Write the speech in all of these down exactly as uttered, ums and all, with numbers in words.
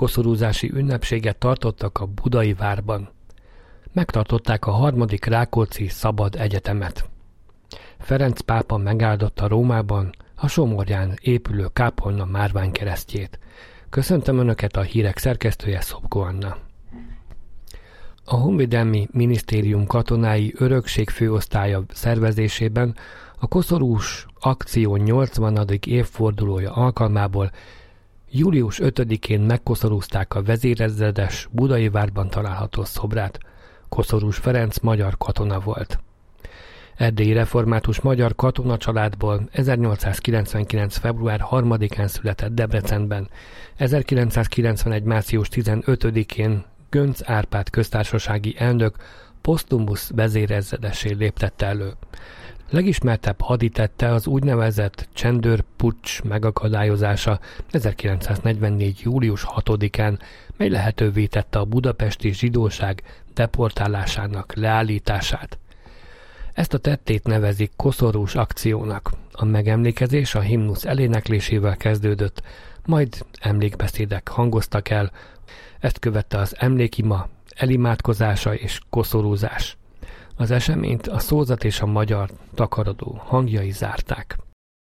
koszorúzási ünnepséget tartottak a budai várban. Megtartották a harmadik Rákóczi Szabad Egyetemet. Ferenc pápa megáldotta Rómában a Somorján épülő kápolna márványkeresztjét. Köszöntöm Önöket, a hírek szerkesztője, Szopko Anna. A Honvédelmi Minisztérium katonái örökség főosztálya szervezésében a koszorús akció nyolcvanadik évfordulója alkalmából július ötödikén megkoszorúzták a vezérezredes budai várban található szobrát. Koszorús Ferenc magyar katona volt. Erdélyi református magyar katona családból ezernyolcszázkilencvenkilenc. február harmadikán született Debrecenben, ezerkilencszázkilencvenegy. március tizenötödikén Göncz Árpád köztársasági elnök posztumusz vezérezredessé léptette elő. Legismertebb haditette az úgynevezett csendőrpuccs megakadályozása ezerkilencszáznegyvennégy. július hatodikán, mely lehetővé tette a budapesti zsidóság deportálásának leállítását. Ezt a tettét nevezik koszorús akciónak. A megemlékezés a himnusz eléneklésével kezdődött, majd emlékbeszédek hangoztak el, ezt követte az emlékima, elimádkozása és koszorúzás. Az eseményt a szózat és a magyar takarodó hangjai zárták.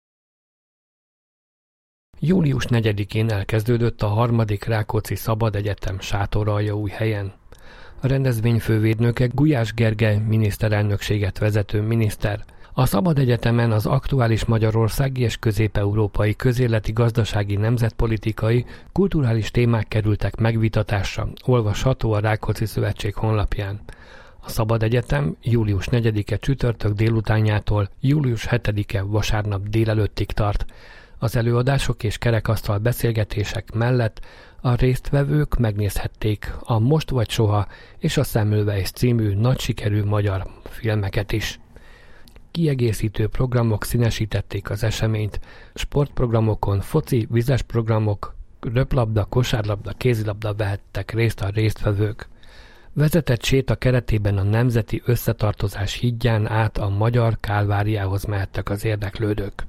július negyedikén elkezdődött a harmadik Rákóczi Szabad Egyetem Sátoraljaújhelyen. A rendezvény fővédnöke Gulyás Gergely miniszterelnökséget vezető miniszter. A Szabad Egyetemen az aktuális magyarországi és közép-európai közéleti, gazdasági, nemzetpolitikai, kulturális témák kerültek megvitatásra, olvasható a Rákóczi Szövetség honlapján. A Szabad Egyetem július negyedike csütörtök délutánjától július hetedike vasárnap délelőttig tart. Az előadások és kerekasztal beszélgetések mellett a résztvevők megnézhették a Most vagy soha és a Szemülweis című nagy sikerű magyar filmeket is. Kiegészítő programok színesítették az eseményt, sportprogramokon foci, vizes programok, röplabda, kosárlabda, kézilabda vehettek részt a résztvevők. Vezetett séta keretében a Nemzeti Összetartozás hídján át a Magyar Kálváriához mehettek az érdeklődők.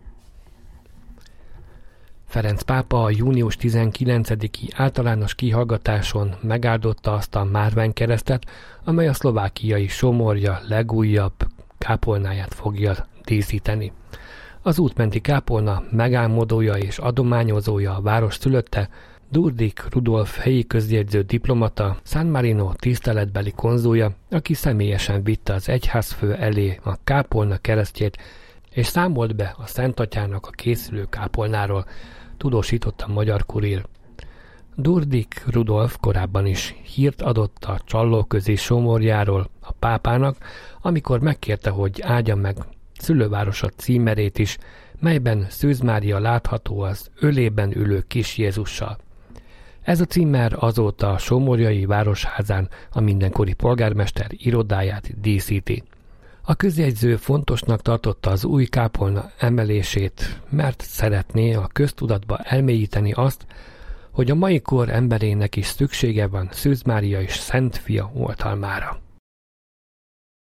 Ferenc pápa a június tizenkilencediki általános kihallgatáson megáldotta azt a márványkeresztet, amely a szlovákiai Somorja legújabb kápolnáját fogja díszíteni. Az útmenti kápolna megálmodója és adományozója a város szülötte, Durdik Rudolf helyi közjegyző diplomata, San Marino tiszteletbeli konzulja, aki személyesen vitte az egyházfő elé a kápolna keresztjét, és számolt be a Szentatyának a készülő kápolnáról, tudósított a Magyar Kurír. Durdik Rudolf korábban is hírt adott a Csallóközi Somorjáról a pápának, amikor megkérte, hogy áldja meg szülővárosa címerét is, melyben Szűz Mária látható az ölében ülő kis Jézussal. Ez a címer azóta a somorjai városházán a mindenkori polgármester irodáját díszíti. A közjegyző fontosnak tartotta az új kápolna emelését, mert szeretné a köztudatba elmélyíteni azt, hogy a mai kor emberének is szüksége van Szűz Mária és Szent Fia oltalmára.